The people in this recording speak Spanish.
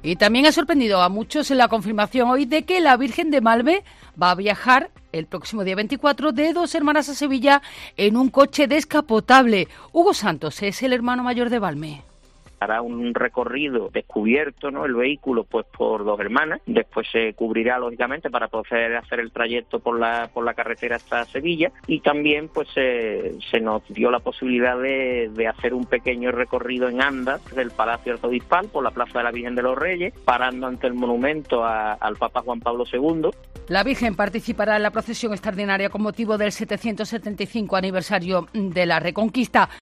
Y también ha sorprendido a muchos en la confirmación hoy de que la Virgen de Malve va a viajar el próximo día 24 de Dos Hermanas a Sevilla en un coche descapotable. Hugo Santos es el hermano mayor de Valme. Hará un recorrido descubierto, ¿no?, el vehículo, pues por Dos Hermanas. Después se cubrirá, lógicamente, para poder hacer el trayecto por la carretera hasta Sevilla. Y también, pues, se nos dio la posibilidad de hacer un pequeño recorrido en andas del Palacio Arzobispal por la Plaza de la Virgen de los Reyes, parando ante el monumento al Papa Juan Pablo II. La Virgen participará en la procesión extraordinaria con motivo del 775 aniversario de la Reconquista.